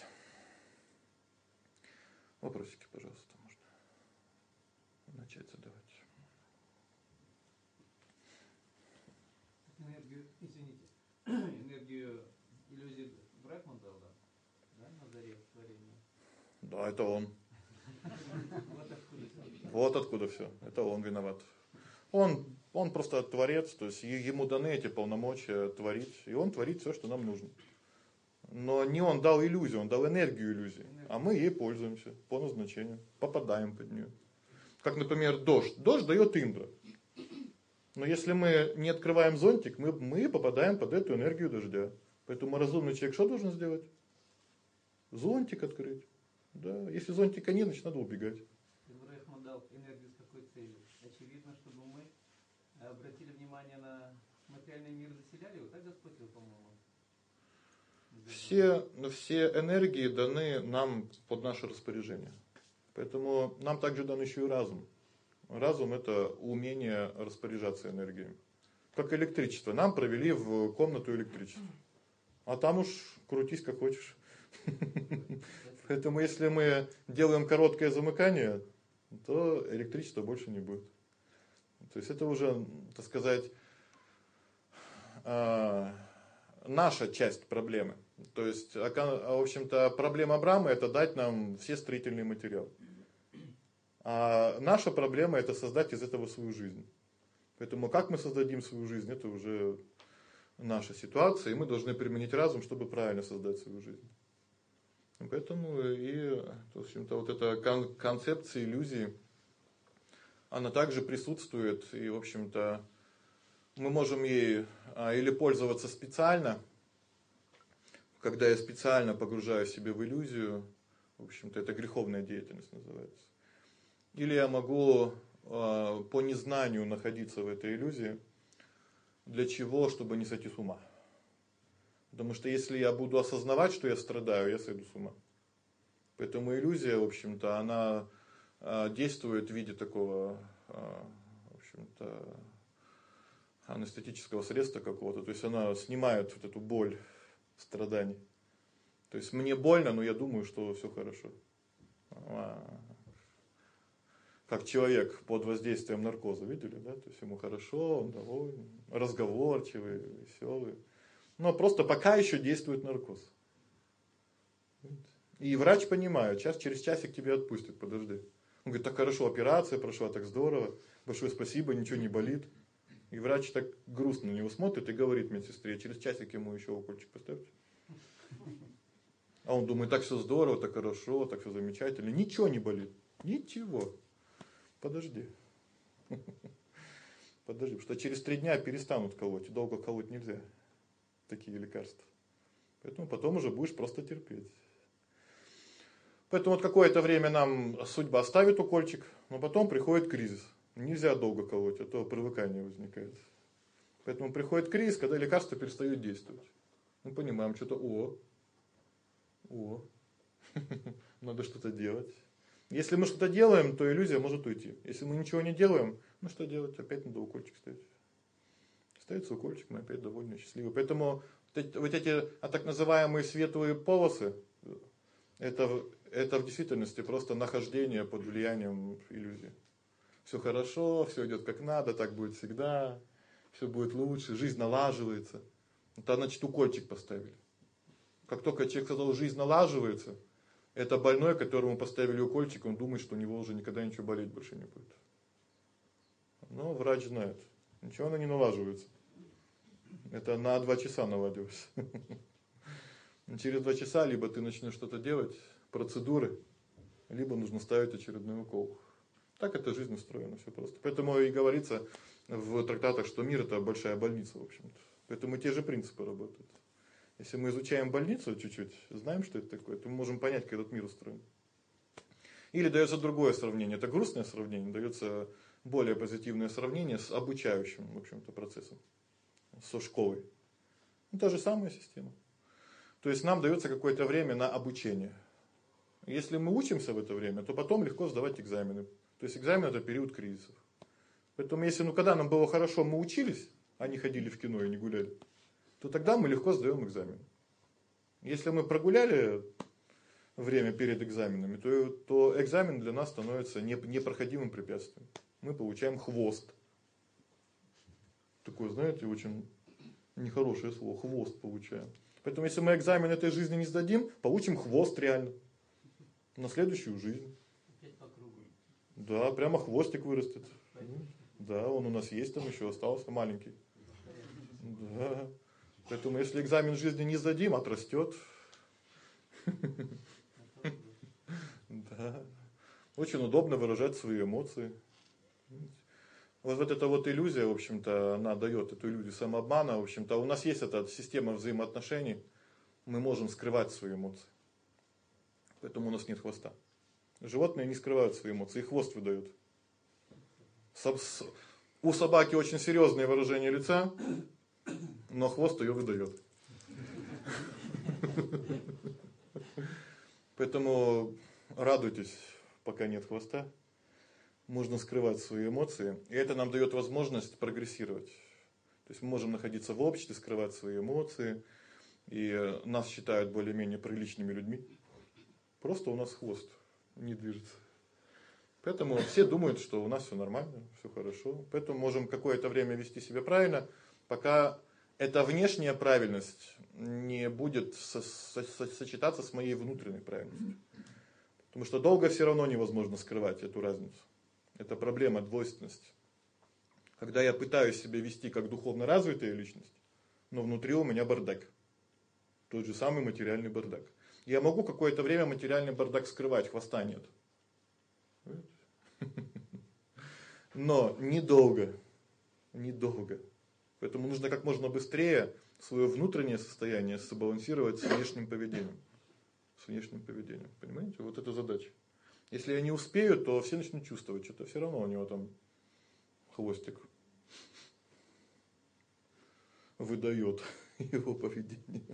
Вопросики, пожалуйста, можно начать задавать. Энергию, извините, энергию иллюзий Брахман дал, да? Да, на заре творения? Да, это он. Вот откуда все. Вот откуда все. Это он виноват. Он, он просто творец, то есть ему даны эти полномочия творить, и он творит все, что нам нужно. Но не он дал иллюзию, он дал энергию иллюзии, а мы ей пользуемся по назначению, попадаем под нее. Как, например, дождь. Дождь дает Индра. Но если мы не открываем зонтик, мы, мы попадаем под эту энергию дождя. Поэтому разумный человек что должен сделать? Зонтик открыть. Да. Если зонтика нет, значит надо убегать. Брахман дал энергию с какой целью? Очевидно, чтобы мы обратили внимание на материальный мир, заселяли его. Так Господь его, по-моему. Все, все энергии даны нам под наше распоряжение. Поэтому нам также дан еще и разум. Разум это умение распоряжаться энергией. Как электричество. Нам провели в комнату электричество. А там уж крутись как хочешь. Поэтому если мы делаем короткое замыкание, то электричества больше не будет. То есть это уже, так сказать, наша часть проблемы. То есть, в общем-то, проблема Брахмы это дать нам все строительные материалы. А наша проблема это создать из этого свою жизнь. Поэтому как мы создадим свою жизнь, это уже наша ситуация, и мы должны применить разум, чтобы правильно создать свою жизнь. Поэтому и, в общем-то, вот эта концепция иллюзии, она также присутствует, и, в общем-то, мы можем ей или пользоваться специально, когда я специально погружаю себя в иллюзию, в общем-то, это греховная деятельность называется. Или я могу по незнанию находиться в этой иллюзии. Для чего? Чтобы не сойти с ума. Потому что если я буду осознавать, что я страдаю, я сойду с ума. Поэтому иллюзия, в общем-то, она действует в виде такого, в общем-то, анестетического средства какого-то. То есть она снимает вот эту боль, страданий. То есть мне больно, но я думаю, что все хорошо. Как человек под воздействием наркоза, видели, да? То есть ему хорошо, он доволен, разговорчивый, веселый. Но просто пока еще действует наркоз. И врач понимает, сейчас через часик тебя отпустят, подожди. Он говорит: так хорошо, операция прошла, так здорово, большое спасибо, ничего не болит. И врач так грустно на него смотрит и говорит медсестре: через часик ему еще укольчик поставьте. А он думает: так все здорово, так хорошо, так все замечательно, ничего не болит, ничего. Подожди. Подожди, потому что через три дня перестанут колоть, и долго колоть нельзя. Такие лекарства. Поэтому потом уже будешь просто терпеть. Поэтому вот какое-то время нам судьба ставит укольчик, но потом приходит кризис. Нельзя долго колоть, а то привыкание возникает. Поэтому приходит кризис, когда лекарства перестают действовать. Мы понимаем, что-то о, о, надо что-то делать. Если мы что-то делаем, то иллюзия может уйти. Если мы ничего не делаем, ну что делать? Опять надо укольчик ставить. Ставится укольчик, мы опять довольны, счастливы. Поэтому вот эти а так называемые светлые полосы, это, это в действительности просто нахождение под влиянием иллюзии. Все хорошо, все идет как надо, так будет всегда, все будет лучше, жизнь налаживается. Это значит укольчик поставили. Как только человек сказал, жизнь налаживается, это больной, которому поставили укольчик, он думает, что у него уже никогда ничего болеть больше не будет. Но врач знает, ничего она не налаживается. Это на два часа наладилось. Через два часа либо ты начнешь что-то делать, процедуры, либо нужно ставить очередной укол. Так эта жизнь устроена, все просто. Поэтому и говорится в трактатах, что мир это большая больница, в общем-то. Поэтому те же принципы работают. Если мы изучаем больницу чуть-чуть, знаем, что это такое, то мы можем понять, как этот мир устроен. Или дается другое сравнение. Это грустное сравнение, дается более позитивное сравнение с обучающим, в общем-то, процессом, со школой. Ну, та же самая система. То есть нам дается какое-то время на обучение. Если мы учимся в это время, то потом легко сдавать экзамены. То есть экзамен это период кризисов. Поэтому если, ну, когда нам было хорошо, мы учились, а не ходили в кино и не гуляли, то тогда мы легко сдаем экзамен. Если мы прогуляли время перед экзаменами, то, то экзамен для нас становится непроходимым препятствием. Мы получаем хвост. Такое, знаете, очень нехорошее слово. Хвост получаем. Поэтому если мы экзамен этой жизни не сдадим, получим хвост реально. На следующую жизнь. Опять по кругу. Да, прямо хвостик вырастет. Да, он у нас есть там еще остался маленький. Да. Поэтому если экзамен жизни не сдадим, отрастет. Да. Очень удобно выражать свои эмоции. Вот, вот эта вот иллюзия, в общем-то, она дает эту иллюзию самообмана. В общем-то, у нас есть эта система взаимоотношений. Мы можем скрывать свои эмоции. Поэтому у нас нет хвоста. Животные не скрывают свои эмоции, и хвост выдают. У собаки очень серьезное выражение лица, но хвост ее выдает. Поэтому радуйтесь, пока нет хвоста. Можно скрывать свои эмоции, и это нам дает возможность прогрессировать. То есть мы можем находиться в обществе, скрывать свои эмоции, и нас считают более-менее приличными людьми. Просто у нас хвост не движется. Поэтому все думают, что у нас все нормально, все хорошо. Поэтому можем какое-то время вести себя правильно, пока эта внешняя правильность не будет со- со- сочетаться с моей внутренней правильностью. Потому что долго все равно невозможно скрывать эту разницу. Это проблема двойственности. Когда я пытаюсь себя вести как духовно развитая личность, но внутри у меня бардак. Тот же самый материальный бардак. Я могу какое-то время материальный бардак скрывать, хвоста нет. Но недолго. Недолго. Поэтому нужно как можно быстрее свое внутреннее состояние сбалансировать с внешним поведением. С внешним поведением. Понимаете? Вот это задача. Если я не успею, то все начнут чувствовать, что-то все равно у него там хвостик выдает его поведение.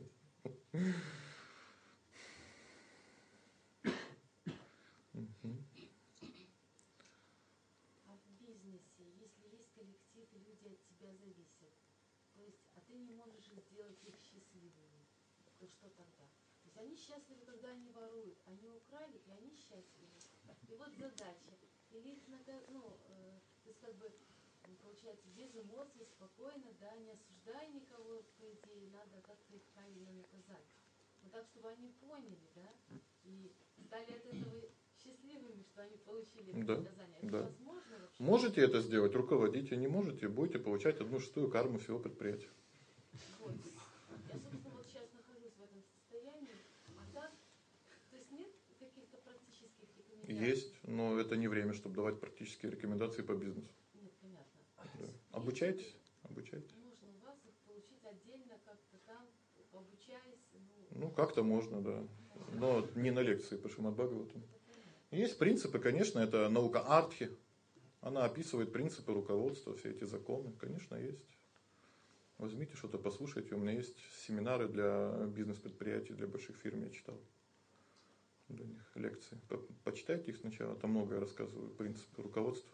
А в бизнесе, если есть коллектив и люди от тебя зависят, то есть, а ты не можешь сделать их счастливыми, то что тогда? То есть они счастливы, когда они воруют, они украли, и они счастливы. И вот задача, или их, ну, э, то есть как бы, получается, без эмоций, спокойно, да, не осуждая никого, по идее, надо как-то их правильно наказать. Но так, чтобы они поняли, да, и стали от этого счастливыми, что они получили это Да, наказание. Это да. возможно вообще? Можете это сделать, руководите, не можете, будете получать одну шестую карму всего предприятия. Вот. Я, собственно, вот сейчас нахожусь в этом состоянии, а так, то есть нет каких-то практических рекомендаций? Есть, но это не время, чтобы давать практические рекомендации по бизнесу. Нет, понятно. Да. Обучайтесь, обучайтесь. Можно у вас их получить отдельно, как-то там, обучаясь? Ну, Ну, как-то можно, да. Но не на лекции по Шримад Бхагаватам. Есть принципы, конечно, это наука Артхи. Она описывает принципы руководства, все эти законы. Конечно, есть. Возьмите что-то, послушайте. У меня есть семинары для бизнес-предприятий, для больших фирм, я читал. Для них лекции. Почитайте их сначала, там много я рассказываю, принципы руководства.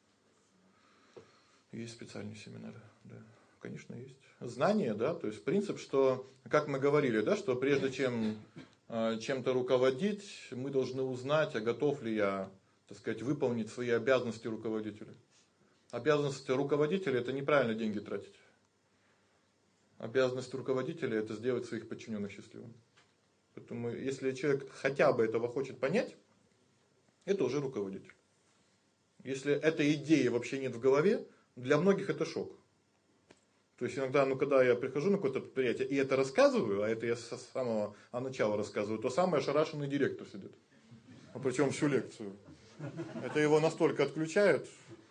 Есть специальные семинары, да. Конечно, есть. Знание, да, то есть принцип, что, как мы говорили, да, что прежде чем э, чем-то руководить, мы должны узнать, а готов ли я, так сказать, выполнить свои обязанности руководителя. Обязанность руководителя – это неправильно деньги тратить. Обязанность руководителя – это сделать своих подчиненных счастливыми. Поэтому если человек хотя бы этого хочет понять, это уже руководитель. Если этой идеи вообще нет в голове, для многих это шок. То есть иногда, ну когда я прихожу на какое-то предприятие и это рассказываю, а это я с самого начала рассказываю, то самый ошарашенный директор сидит. А причем всю лекцию. Это его настолько отключает,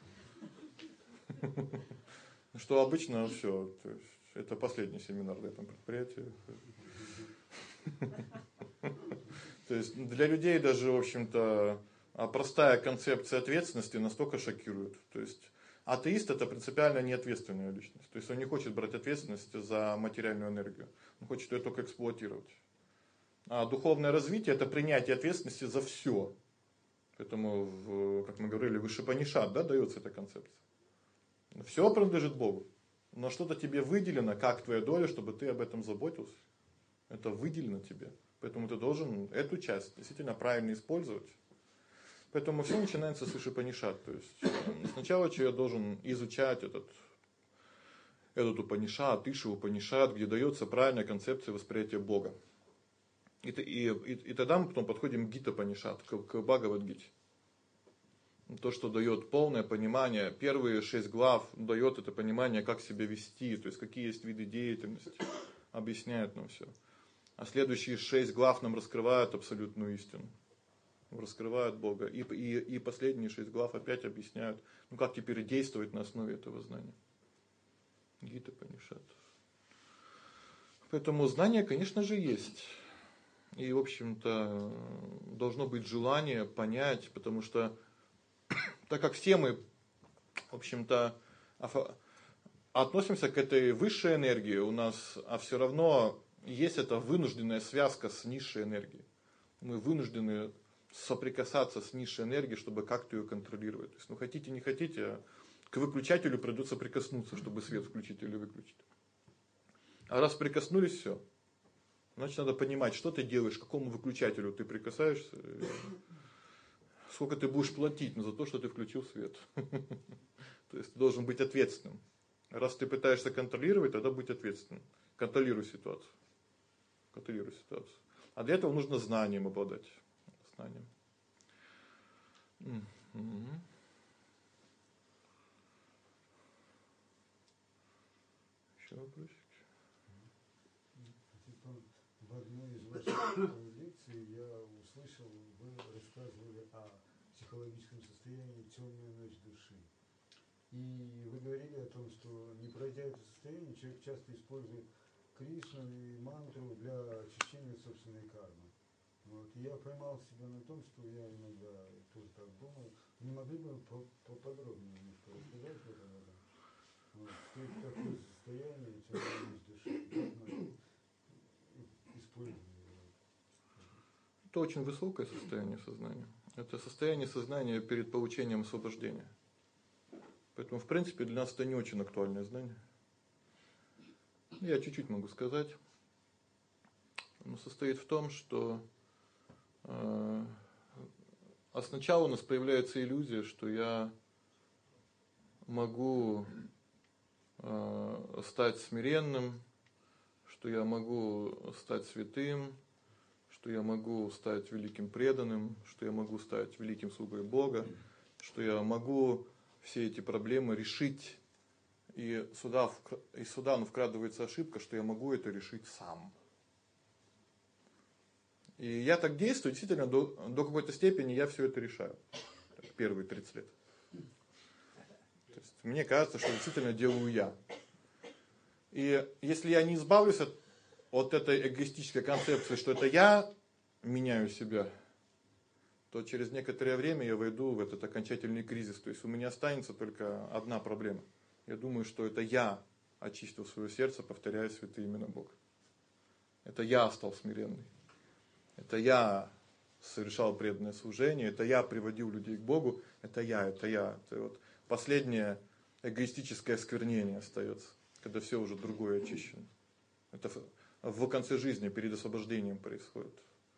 что обычно все. То есть это последний семинар на этом предприятии. То есть для людей даже, в общем-то, простая концепция ответственности настолько шокирует. То есть атеист — это принципиально неответственная личность. То есть он не хочет брать ответственность за материальную энергию. Он хочет ее только эксплуатировать. А духовное развитие — это принятие ответственности за все. Поэтому, в, как мы говорили, в Ишупанишад, да, дается эта концепция. Все принадлежит Богу. Но что-то тебе выделено, как твоя доля, чтобы ты об этом заботился. Это выделено тебе. Поэтому ты должен эту часть действительно правильно использовать. Поэтому все начинается с Ишупанишад. То есть сначала человек должен изучать этот, этот Упанишад, Иша-Упанишад, где дается правильная концепция восприятия Бога. И, и, и, и тогда мы потом подходим к Гита-Панишад, к, к Бхагавад-гите. То, что дает полное понимание, первые шесть глав дает это понимание, как себя вести, то есть какие есть виды деятельности, объясняет нам все. А следующие шесть глав нам раскрывают абсолютную истину, раскрывают Бога. И, и, и последние шесть глав опять объясняют, ну как теперь действовать на основе этого знания. Гита-Панишад. Поэтому знание, конечно же, есть. И, в общем-то, должно быть желание понять, потому что так как все мы, в общем-то, относимся к этой высшей энергии, у нас, а все равно есть эта вынужденная связка с низшей энергией. Мы вынуждены соприкасаться с низшей энергией, чтобы как-то ее контролировать. То есть, ну хотите, не хотите, к выключателю придется прикоснуться, чтобы свет включить или выключить. А раз прикоснулись, все. Значит, надо понимать, что ты делаешь, к какому выключателю ты прикасаешься. Сколько ты будешь платить за то, что ты включил свет. То есть ты должен быть ответственным. Раз ты пытаешься контролировать, тогда будь ответственным. Контролируй ситуацию. Контролируй ситуацию. А для этого нужно знанием обладать. Знанием. Угу. Еще вопросики? В одной из ваших лекций я услышал, вы рассказывали о психологическом состоянии темная ночь души. И вы говорили о том, что не пройдя это состояние, человек часто использует Кришну и мантру для очищения собственной кармы. Вот. И я поймал себя на том, что я иногда тоже так думал. Не могли бы вы поподробнее немножко рассказать об этом? Вот. Что это такое состояние темной ночь души? Это очень высокое состояние сознания. Это состояние сознания перед получением освобождения. Поэтому, в принципе, для нас это не очень актуальное знание. Я чуть-чуть могу сказать. Оно состоит в том, что э, а сначала у нас появляется иллюзия, что я могу э, стать смиренным, что я могу стать святым, что я могу стать великим преданным, что я могу стать великим слугой Бога, что я могу все эти проблемы решить. И сюда, и сюда ну, вкрадывается ошибка, что я могу это решить сам. И я так действую, действительно, до, до какой-то степени я все это решаю. Так, первые тридцать лет. То есть, мне кажется, что действительно делаю я. И если я не избавлюсь от от этой эгоистической концепции, что это я меняю себя, то через некоторое время я войду в этот окончательный кризис. То есть у меня останется только одна проблема. Я думаю, что это я очистил свое сердце, повторяя святые имена Бога. Это я стал смиренный. Это я совершал преданное служение. Это я приводил людей к Богу. Это я, это я. Это вот последнее эгоистическое осквернение остается, когда все уже другое очищено. Это в конце жизни, перед освобождением происходит.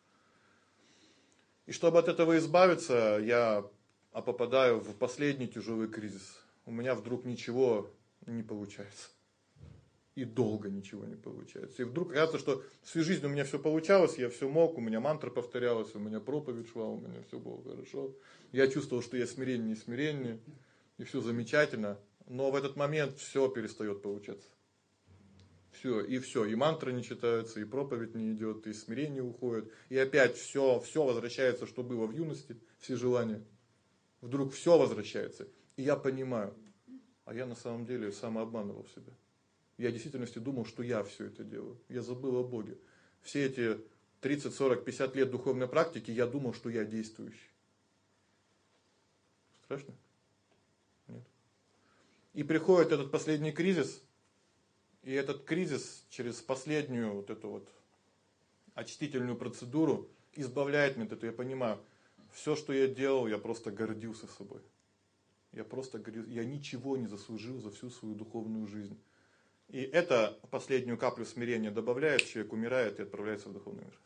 И чтобы от этого избавиться, я попадаю в последний тяжелый кризис. У меня вдруг ничего не получается. И долго ничего не получается. И вдруг кажется, что всю жизнь у меня все получалось, я все мог, у меня мантра повторялась, у меня проповедь шла, у меня все было хорошо. Я чувствовал, что я смиреннее и смиреннее, и все замечательно. Но в этот момент все перестает получаться. Все, и все, и мантра не читается, и проповедь не идет, и смирение уходит. И опять все, все возвращается, что было в юности, все желания. Вдруг все возвращается. И я понимаю, а я на самом деле самообманывал себя. Я в действительности думал, что я все это делаю. Я забыл о Боге. Все эти тридцать, сорок, пятьдесят лет духовной практики я думал, что я действующий. Страшно? Нет. И приходит этот последний кризис, и этот кризис через последнюю вот эту вот очистительную процедуру избавляет меня от этого. Я понимаю, все, что я делал, я просто гордился собой. Я просто гордился. Я ничего не заслужил за всю свою духовную жизнь. И это последнюю каплю смирения добавляет, человек умирает и отправляется в духовный мир.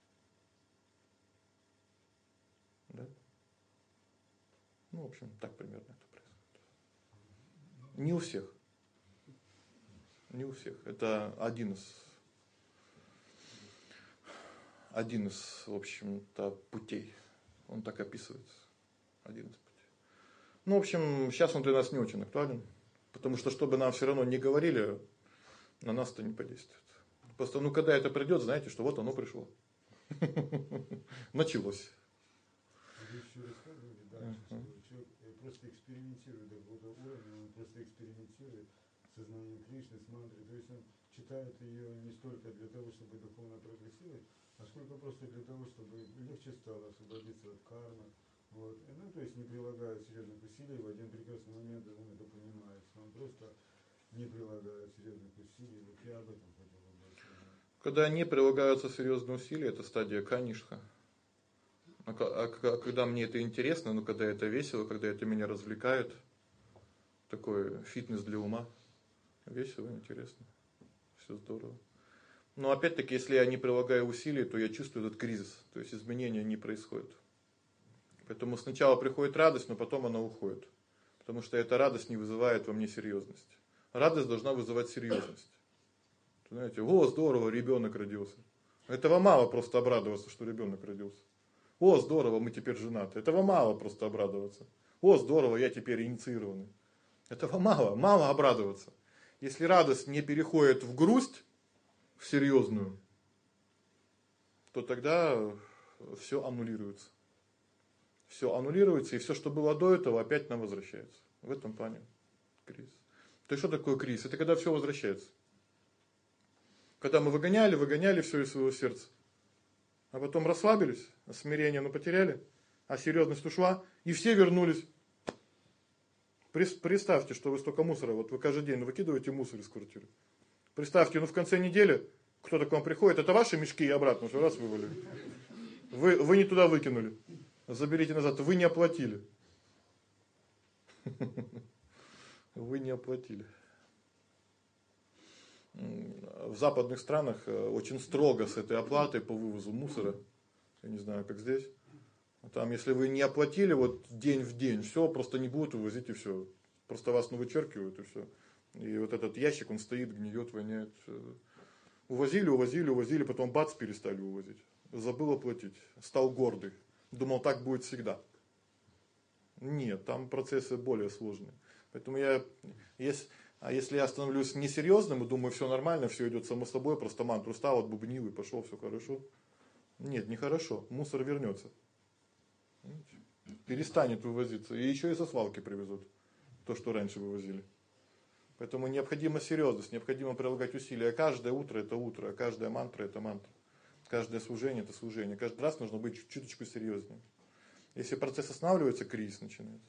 Да? Ну, в общем, так примерно это происходит. Не у всех. Не у всех. Это один из, один из, в общем-то, путей. Он так описывается. Один из путей. Ну, в общем, сейчас он для нас не очень актуален. Потому что, что бы нам все равно не говорили, на нас это не подействует. Просто, ну, когда это придет, знаете, что вот оно пришло. Началось. Вы еще рассказывали дальше, что человек просто экспериментирует до какого-то уровня, он просто экспериментирует с сознанием Кришны, с мантрой. То есть он читает ее не столько для того, чтобы духовно прогрессировать, а сколько просто для того, чтобы легче стало освободиться от кармы. Вот. Ну, то есть не прилагает серьезных усилий, в один прекрасный момент он это понимает, что он просто не прилагает серьезных усилий. Вот я об этом хотел бы сказать. Когда не прилагаются серьезные усилия, это стадия канишха. А, а, а когда мне это интересно, ну когда это весело, когда это меня развлекает, такой фитнес для ума, весело, интересно, все здорово. Но опять-таки, если я не прилагаю усилий, то я чувствую этот кризис, то есть изменения не происходят. Поэтому сначала приходит радость, но потом она уходит. Потому что эта радость не вызывает во мне серьезность. Радость должна вызывать серьезность. Знаете, о, здорово, ребенок родился. Этого мало просто обрадоваться, что ребенок родился. О, здорово, мы теперь женаты. Этого мало просто обрадоваться. О, здорово, я теперь инициированный. Этого мало, мало обрадоваться. Если радость не переходит в грусть, в серьезную, то тогда все аннулируется. Все аннулируется, и все, что было до этого, опять нам возвращается. В этом плане кризис. То есть, что такое кризис? Это когда все возвращается. Когда мы выгоняли, выгоняли все из своего сердца. А потом расслабились, а смирение ну, потеряли, а серьезность ушла, и все вернулись. Представьте, что вы столько мусора, вот вы каждый день выкидываете мусор из квартиры. Представьте, ну в конце недели кто-то к вам приходит, это ваши мешки и обратно, что раз вывалили. Вы, вы не туда выкинули. Заберите назад, вы не оплатили. Вы не оплатили. В западных странах очень строго с этой оплатой по вывозу мусора. Я не знаю, как здесь. Там, если вы не оплатили вот день в день, все, просто не будут вывозить и все. Просто вас ну, вычеркивают и все. И вот этот ящик, он стоит, гниет, воняет. Увозили, увозили, увозили, потом бац, перестали увозить. Забыл оплатить. Стал гордый. Думал, так будет всегда. Нет, там процессы более сложные. Поэтому я, если, а если я становлюсь несерьезным и думаю, все нормально, все идет само собой, просто мантру стал, отбубнил и пошел, все хорошо. Нет, нехорошо, мусор вернется. Перестанет вывозиться. И еще и со свалки привезут. То, что раньше вывозили. Поэтому необходима серьезность, необходимо прилагать усилия. Каждое утро это утро, а каждая мантра это мантра. Каждое служение это служение. Каждый раз нужно быть чуточку серьезнее. Если процесс останавливается, кризис начинается.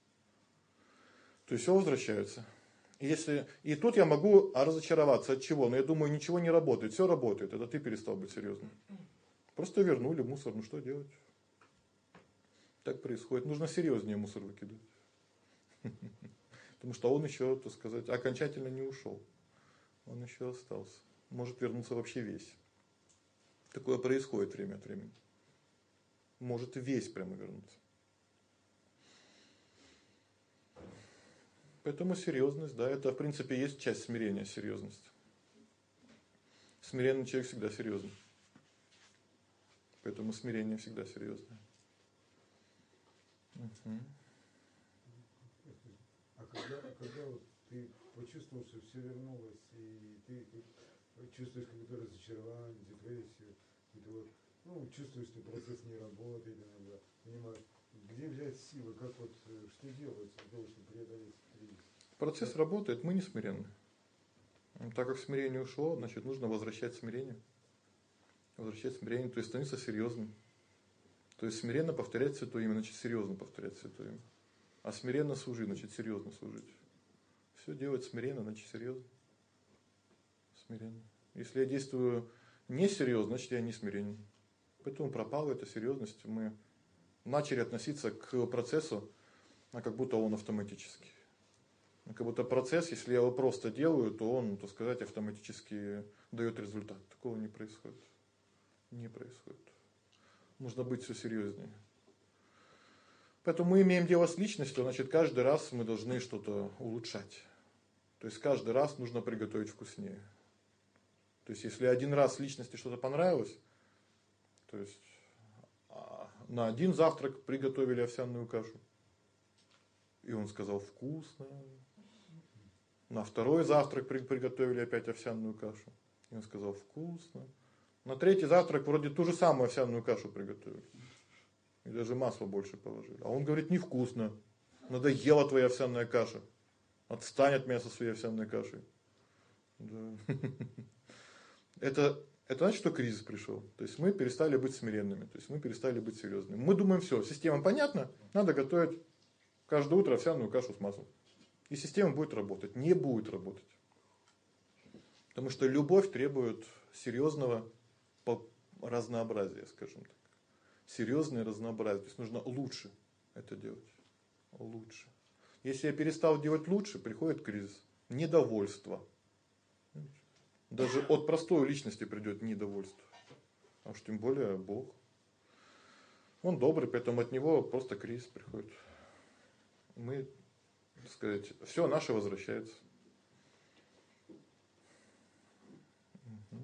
То есть все возвращается. И, если, и тут я могу разочароваться от чего? Но я думаю, ничего не работает. Все работает. Это ты перестал быть серьезным. Просто вернули мусор. Ну что делать? Так происходит. Нужно серьезнее мусор выкидывать. Потому что он еще, так сказать, окончательно не ушел. Он еще остался. Может вернуться вообще весь. Такое происходит время от времени. Может весь прямо вернуться. Поэтому серьезность, да, это в принципе есть часть смирения, серьезность. Смиренный человек всегда серьезный. Поэтому смирение всегда серьезное. Угу. А когда, а когда вот ты почувствовал, что все вернулось, и ты чувствуешь какое-то разочарование, депрессию, и ты вот, ну, чувствуешь, что процесс не работает иногда, понимаешь, где взять силы, как вот, что делается для того, чтобы преодолеть кризис? Процесс работает, мы не смиренны. Так как смирение ушло, значит, нужно возвращать смирение. Возвращать смирение, то есть становиться серьезным. То есть смиренно повторять святое имя, значит серьезно повторять святое имя. А смиренно служить, значит серьезно служить. Все делать смиренно, значит серьезно. Смиренно. Если я действую несерьезно, значит я не смиренен. Поэтому пропала эта серьезность. Мы начали относиться к процессу, а как будто он автоматический. Как будто процесс, если я его просто делаю, то он, так сказать, автоматически дает результат. Такого не происходит. Не происходит. Нужно быть все серьезнее. Поэтому мы имеем дело с личностью, значит, каждый раз мы должны что-то улучшать. То есть каждый раз нужно приготовить вкуснее. То есть если один раз личности что-то понравилось, то есть на один завтрак приготовили овсяную кашу, и он сказал вкусно. На второй завтрак приготовили опять овсяную кашу, и он сказал вкусно. На третий завтрак вроде ту же самую овсяную кашу приготовили. И даже масло больше положили. А он говорит, невкусно. Надоела твоя овсяная каша. Отстань от меня со своей овсяной кашей. Да. Это, это значит, что кризис пришел. То есть мы перестали быть смиренными. То есть мы перестали быть серьезными. Мы думаем, все, система понятна, надо готовить каждое утро овсяную кашу с маслом. И система будет работать. Не будет работать. Потому что любовь требует серьезного разнообразия, скажем так. Серьезное разнообразие. То есть нужно лучше это делать. Лучше. Если я перестал делать лучше, приходит кризис. Недовольство. Даже от простой личности придет недовольство. А уж тем более Бог. Он добрый, поэтому от него просто кризис приходит. Мы, так сказать, все наше возвращается. Угу.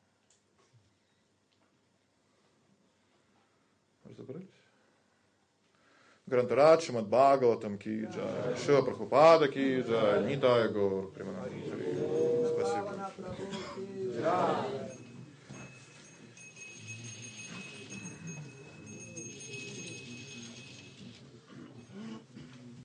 Разобрались? Грантарадж, Шримад Бхагаватам ки джай, Шрила Прабхупада ки джай, Нитай Гаур Приманананда. Спасибо.